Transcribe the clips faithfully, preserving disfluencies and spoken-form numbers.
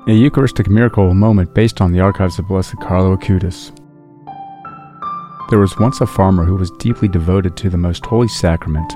A Eucharistic miracle moment based on the archives of Blessed Carlo Acutis. There was once a farmer who was deeply devoted to the Most Holy Sacrament.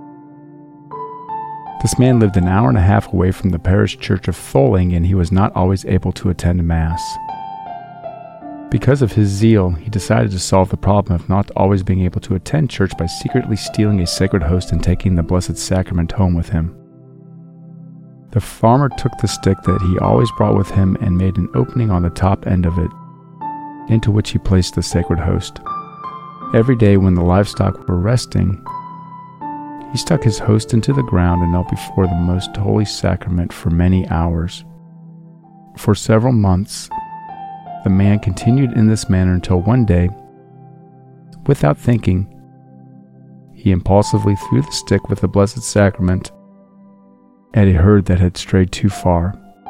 This man lived an hour and a half away from the parish church of Tholing, and he was not always able to attend Mass. Because of his zeal, he decided to solve the problem of not always being able to attend church by secretly stealing a sacred host and taking the Blessed Sacrament home with him. The farmer took the stick that he always brought with him and made an opening on the top end of it, into which he placed the sacred host. Every day when the livestock were resting, he stuck his host into the ground and knelt before the Most Holy Sacrament for many hours. For several months, the man continued in this manner until one day, without thinking, he impulsively threw the stick with the Blessed Sacrament at a herd that had strayed too far.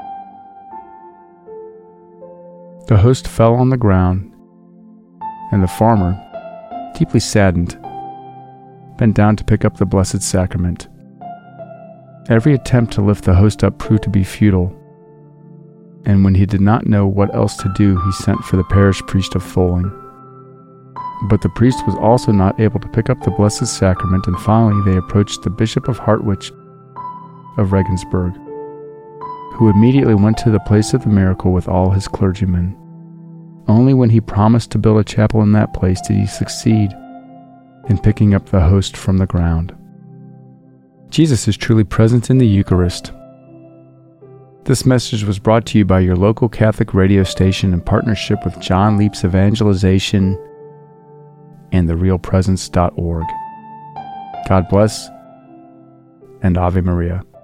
The host fell on the ground, and the farmer, deeply saddened, bent down to pick up the Blessed Sacrament. Every attempt to lift the host up proved to be futile, and when he did not know what else to do, he sent for the parish priest of Tholing. But the priest was also not able to pick up the Blessed Sacrament, and finally they approached the Bishop of Hartwich of Regensburg, who immediately went to the place of the miracle with all his clergymen. Only when he promised to build a chapel in that place did he succeed in picking up the host from the ground. Jesus is truly present in the Eucharist. This message was brought to you by your local Catholic radio station in partnership with John Leap's Evangelization and the real presence dot org. God bless, and Ave Maria.